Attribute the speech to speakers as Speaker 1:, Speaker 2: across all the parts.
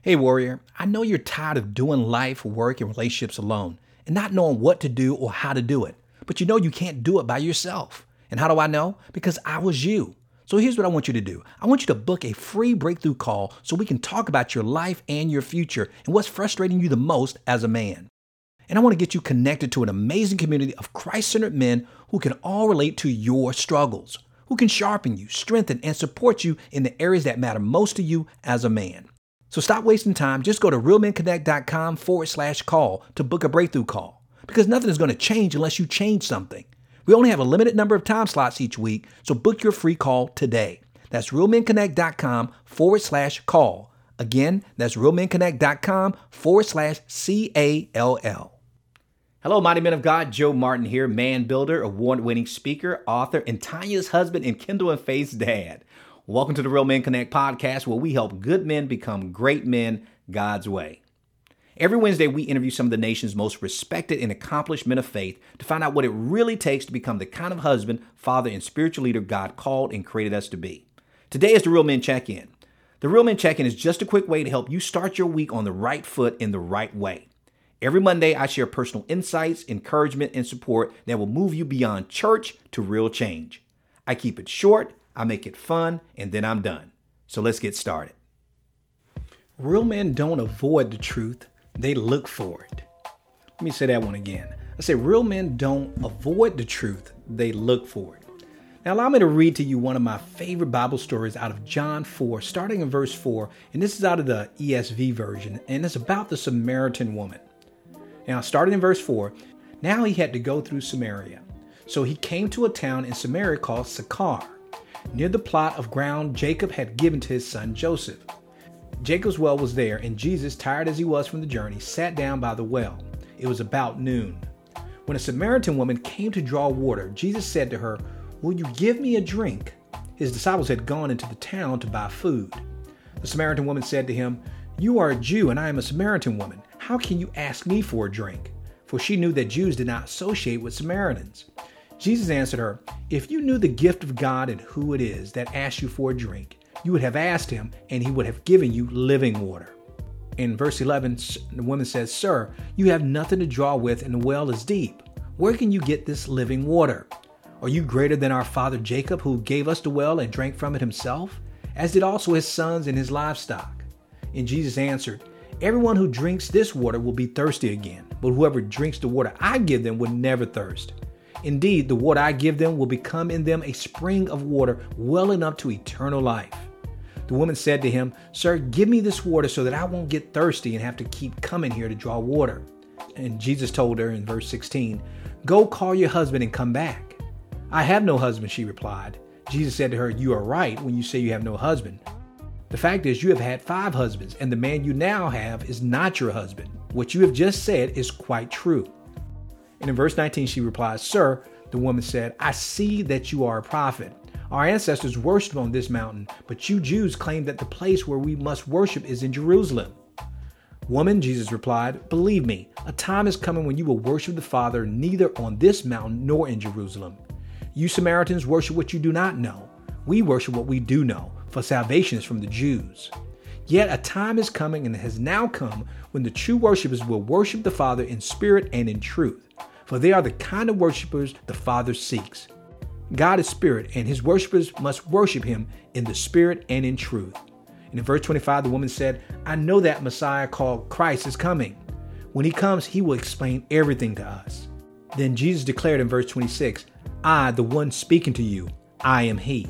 Speaker 1: Hey, warrior, I know you're tired of doing life, work, and relationships alone and not knowing what to do or how to do it. But you know you can't do it by yourself. And how do I know? Because I was you. So here's what I want you to do. I want you to book a free breakthrough call so we can talk about your life and your future and what's frustrating you the most as a man. And I want to get you connected to an amazing community of Christ-centered men who can all relate to your struggles, who can sharpen you, strengthen, and support you in the areas that matter most to you as a man. So stop wasting time. Just go to realmenconnect.com/call to book a breakthrough call, because nothing is going to change unless you change something. We only have a limited number of time slots each week, so book your free call today. That's realmenconnect.com/call. Again, that's realmenconnect.com/CALL. Hello, mighty men of God. Joe Martin here, man builder, award-winning speaker, author, and Tanya's husband and Kendall and Faith's dad. Welcome to the Real Men Connect podcast, where we help good men become great men God's way. Every Wednesday, we interview some of the nation's most respected and accomplished men of faith to find out what it really takes to become the kind of husband, father, and spiritual leader God called and created us to be. Today is the Real Men Check-In. The Real Men Check-In is just a quick way to help you start your week on the right foot in the right way. Every Monday, I share personal insights, encouragement, and support that will move you beyond church to real change. I keep it short, I make it fun, and then I'm done. So let's get started. Real men don't avoid the truth, they look for it. Let me say that one again. I say real men don't avoid the truth, they look for it. Now allow me to read to you one of my favorite Bible stories out of John 4, starting in verse 4, and this is out of the ESV version, and it's about the Samaritan woman. Now, starting in verse 4, now he had to go through Samaria. So he came to a town in Samaria called Sychar, near the plot of ground Jacob had given to his son Joseph. Jacob's well was there, and Jesus, tired as he was from the journey, sat down by the well. It was about noon. When a Samaritan woman came to draw water, Jesus said to her, "Will you give me a drink?" His disciples had gone into the town to buy food. The Samaritan woman said to him, "You are a Jew, and I am a Samaritan woman. How can you ask me for a drink?" For she knew that Jews did not associate with Samaritans. Jesus answered her, "If you knew the gift of God and who it is that asks you for a drink, you would have asked him, and he would have given you living water." In verse 11, the woman says, "Sir, you have nothing to draw with, and the well is deep. Where can you get this living water? Are you greater than our father Jacob, who gave us the well and drank from it himself, as did also his sons and his livestock?" And Jesus answered, "Everyone who drinks this water will be thirsty again, but whoever drinks the water I give them will never thirst. Indeed, the water I give them will become in them a spring of water welling up to eternal life." The woman said to him, "Sir, give me this water so that I won't get thirsty and have to keep coming here to draw water." And Jesus told her in verse 16, "Go call your husband and come back." "I have no husband," she replied. Jesus said to her, "You are right when you say you have no husband. The fact is, you have had 5 husbands, and the man you now have is not your husband. What you have just said is quite true." And in verse 19, she replies, "Sir," the woman said, "I see that you are a prophet. Our ancestors worshipped on this mountain, but you Jews claim that the place where we must worship is in Jerusalem." "Woman," Jesus replied, "believe me, a time is coming when you will worship the Father neither on this mountain nor in Jerusalem. You Samaritans worship what you do not know. We worship what we do know, for salvation is from the Jews. Yet a time is coming and has now come when the true worshipers will worship the Father in spirit and in truth, for they are the kind of worshipers the Father seeks. God is spirit, and his worshipers must worship him in the spirit and in truth." And in verse 25, the woman said, "I know that Messiah called Christ is coming. When he comes, he will explain everything to us." Then Jesus declared in verse 26, "I, the one speaking to you, I am he."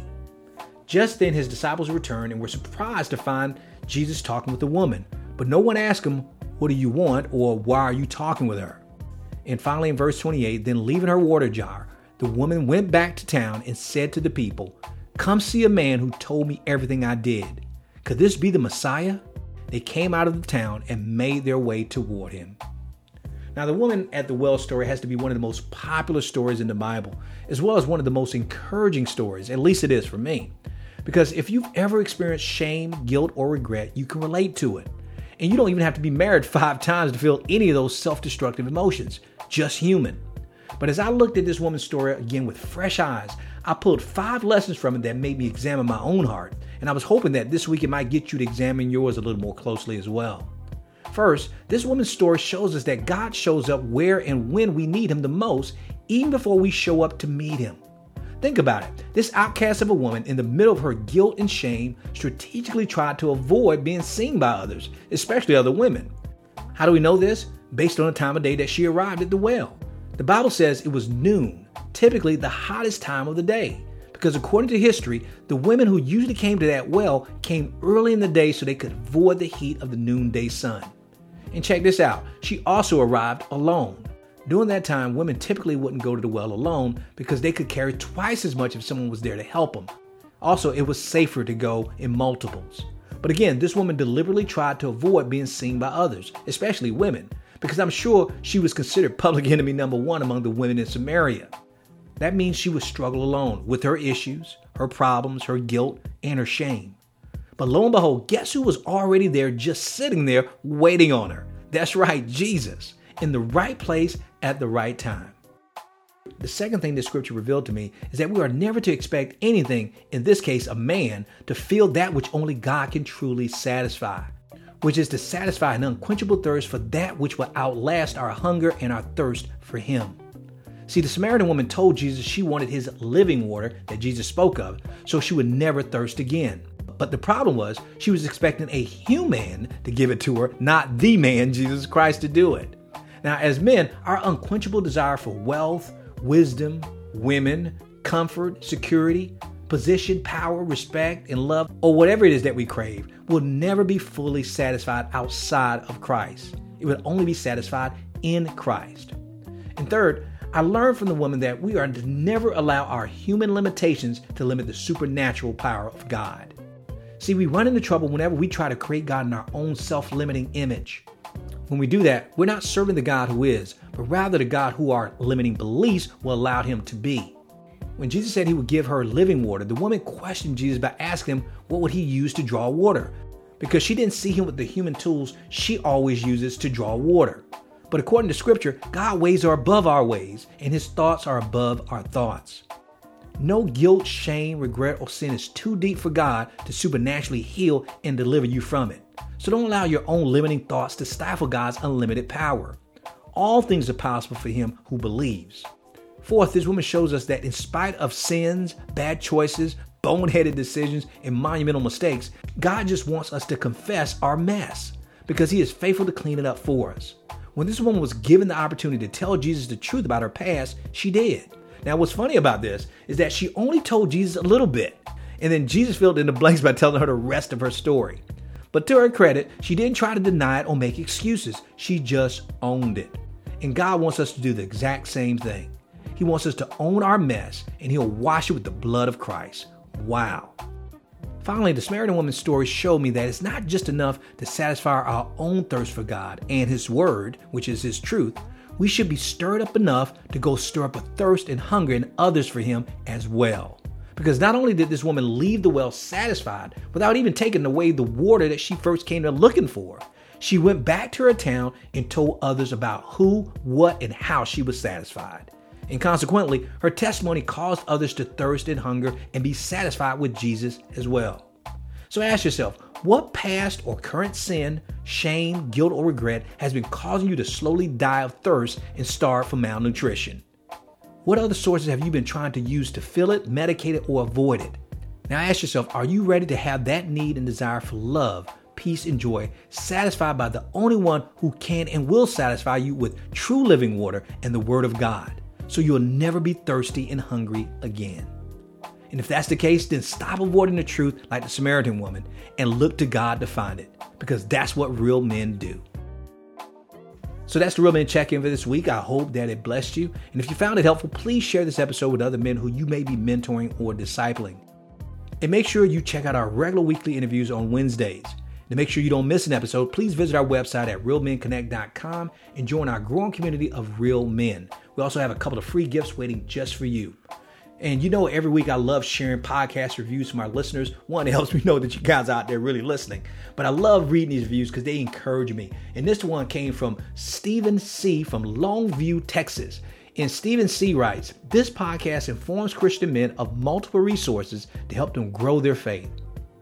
Speaker 1: Just then his disciples returned and were surprised to find Jesus talking with the woman. But no one asked him, "What do you want?" or "Why are you talking with her?" And finally in verse 28, then leaving her water jar, the woman went back to town and said to the people, "Come see a man who told me everything I did. Could this be the Messiah?" They came out of the town and made their way toward him. Now, the woman at the well story has to be one of the most popular stories in the Bible, as well as one of the most encouraging stories, at least it is for me. Because if you've ever experienced shame, guilt, or regret, you can relate to it. And you don't even have to be married 5 times to feel any of those self-destructive emotions, just human. But as I looked at this woman's story again with fresh eyes, I pulled 5 lessons from it that made me examine my own heart and I was hoping that this week it might get you to examine yours a little more closely as well. First, this woman's story shows us that God shows up where and when we need him the most, even before we show up to meet him. Think about it. This outcast of a woman in the middle of her guilt and shame strategically tried to avoid being seen by others, especially other women. How do we know this? Based on the time of day that she arrived at the well. The Bible says it was noon, typically the hottest time of the day, because according to history, the women who usually came to that well came early in the day so they could avoid the heat of the noonday sun. And check this out, she also arrived alone. During that time, women typically wouldn't go to the well alone because they could carry twice as much if someone was there to help them. Also, it was safer to go in multiples. But again, this woman deliberately tried to avoid being seen by others, especially women, because I'm sure she was considered public enemy number one among the women in Samaria. That means she would struggle alone with her issues, her problems, her guilt, and her shame. But lo and behold, guess who was already there just sitting there waiting on her? That's right, Jesus, in the right place at the right time. The second thing this scripture revealed to me is that we are never to expect anything, in this case a man, to feel that which only God can truly satisfy, which is to satisfy an unquenchable thirst for that which will outlast our hunger and our thirst for him. See, the Samaritan woman told Jesus she wanted his living water that Jesus spoke of, so she would never thirst again. But the problem was she was expecting a human to give it to her, not the man, Jesus Christ, to do it. Now, as men, our unquenchable desire for wealth, wisdom, women, comfort, security, position, power, respect, and love, or whatever it is that we crave, will never be fully satisfied outside of Christ. It will only be satisfied in Christ. And third, I learned from the woman that we are to never allow our human limitations to limit the supernatural power of God. See, we run into trouble whenever we try to create God in our own self-limiting image. When we do that, we're not serving the God who is, but rather the God who our limiting beliefs will allow him to be. When Jesus said he would give her living water, the woman questioned Jesus by asking him what would he use to draw water, because she didn't see him with the human tools she always uses to draw water. But according to scripture, God's ways are above our ways, and his thoughts are above our thoughts. No guilt, shame, regret, or sin is too deep for God to supernaturally heal and deliver you from it. So don't allow your own limiting thoughts to stifle God's unlimited power. All things are possible for him who believes. Fourth, this woman shows us that in spite of sins, bad choices, boneheaded decisions, and monumental mistakes, God just wants us to confess our mess because he is faithful to clean it up for us. When this woman was given the opportunity to tell Jesus the truth about her past, she did. Now, what's funny about this is that she only told Jesus a little bit, and then Jesus filled in the blanks by telling her the rest of her story. But to her credit, she didn't try to deny it or make excuses. She just owned it. And God wants us to do the exact same thing. He wants us to own our mess, and he'll wash it with the blood of Christ. Wow. Finally, the Samaritan woman's story showed me that it's not just enough to satisfy our own thirst for God and his word, which is his truth. We should be stirred up enough to go stir up a thirst and hunger in others for him as well. Because not only did this woman leave the well satisfied without even taking away the water that she first came there looking for, she went back to her town and told others about who, what, and how she was satisfied. And consequently, her testimony caused others to thirst and hunger and be satisfied with Jesus as well. So ask yourself, what past or current sin, shame, guilt, or regret has been causing you to slowly die of thirst and starve from malnutrition? What other sources have you been trying to use to fill it, medicate it, or avoid it? Now ask yourself, are you ready to have that need and desire for love, peace, and joy satisfied by the only one who can and will satisfy you with true living water and the Word of God, so you'll never be thirsty and hungry again? And if that's the case, then stop avoiding the truth like the Samaritan woman and look to God to find it, because that's what real men do. So that's the Real Men Check-In for this week. I hope that it blessed you. And if you found it helpful, please share this episode with other men who you may be mentoring or discipling. And make sure you check out our regular weekly interviews on Wednesdays. To make sure you don't miss an episode, please visit our website at realmenconnect.com and join our growing community of real men. We also have a couple of free gifts waiting just for you. And you know, every week I love sharing podcast reviews from our listeners. One, it helps me know that you guys are out there really listening. But I love reading these reviews because they encourage me. And this one came from Stephen C. from Longview, Texas. And Stephen C. writes, "This podcast informs Christian men of multiple resources to help them grow their faith."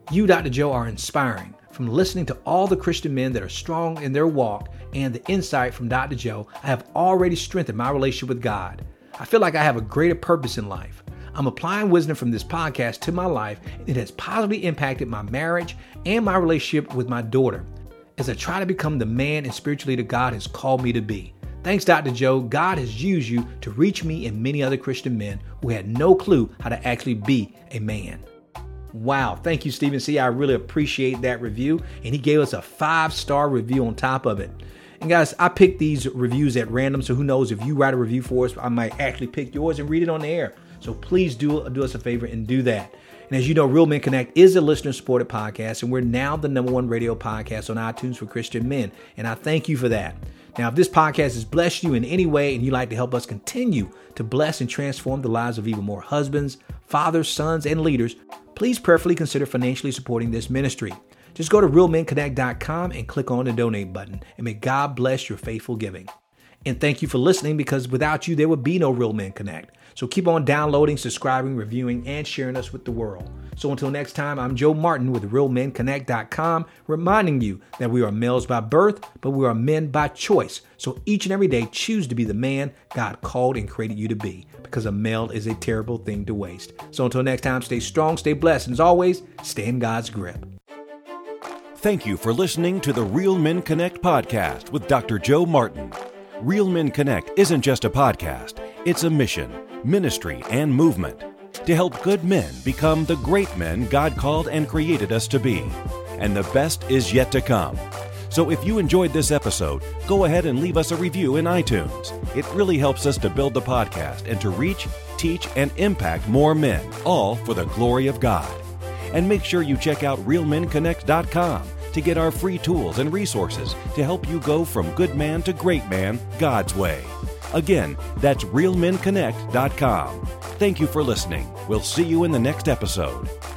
Speaker 1: You, Dr. Joe, are inspiring. From listening to all the Christian men that are strong in their walk and the insight from Dr. Joe, I have already strengthened my relationship with God. I feel like I have a greater purpose in life. I'm applying wisdom from this podcast to my life, and it has positively impacted my marriage and my relationship with my daughter as I try to become the man and spiritual leader God has called me to be. Thanks, Dr. Joe. God has used you to reach me and many other Christian men who had no clue how to actually be a man. Wow. Thank you, Stephen C. I really appreciate that review. And he gave us a 5-star review on top of it. And guys, I picked these reviews at random. So who knows, if you write a review for us, I might actually pick yours and read it on the air. So please do us a favor and do that. And as you know, Real Men Connect is a listener-supported podcast, and we're now the #1 radio podcast on iTunes for Christian men. And I thank you for that. Now, if this podcast has blessed you in any way and you'd like to help us continue to bless and transform the lives of even more husbands, fathers, sons, and leaders, please prayerfully consider financially supporting this ministry. Just go to realmenconnect.com and click on the donate button, and may God bless your faithful giving. And thank you for listening, because without you, there would be no Real Men Connect. So keep on downloading, subscribing, reviewing, and sharing us with the world. So until next time, I'm Joe Martin with RealMenConnect.com, reminding you that we are males by birth, but we are men by choice. So each and every day, choose to be the man God called and created you to be, because a male is a terrible thing to waste. So until next time, stay strong, stay blessed, and as always, stay in God's grip.
Speaker 2: Thank you for listening to the Real Men Connect podcast with Dr. Joe Martin. Real Men Connect isn't just a podcast, it's a mission, ministry, and movement to help good men become the great men God called and created us to be. And the best is yet to come. So if you enjoyed this episode, go ahead and leave us a review in iTunes. It really helps us to build the podcast and to reach, teach, and impact more men, all for the glory of God. And make sure you check out RealMenConnect.com to get our free tools and resources to help you go from good man to great man God's way. Again, that's RealMenConnect.com. Thank you for listening. We'll see you in the next episode.